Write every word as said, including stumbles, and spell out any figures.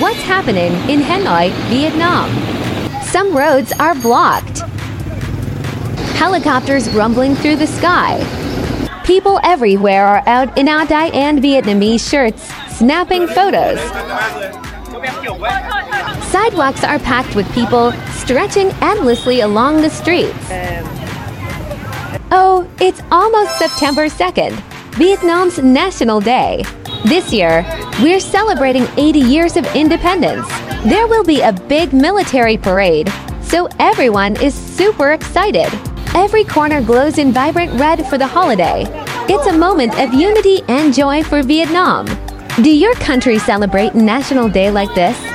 What's happening in Hanoi, Vietnam? Some roads are blocked. Helicopters rumbling through the sky. People everywhere are out in Áo Đài and Vietnamese shirts, snapping photos. Sidewalks are packed with people stretching endlessly along the streets. Oh, it's almost September second, Vietnam's National Day. This year, we're celebrating eighty years of independence. There will be a big military parade, so everyone is super excited. Every corner glows in vibrant red for the holiday. It's a moment of unity and joy for Vietnam. Do your country celebrate National Day like this?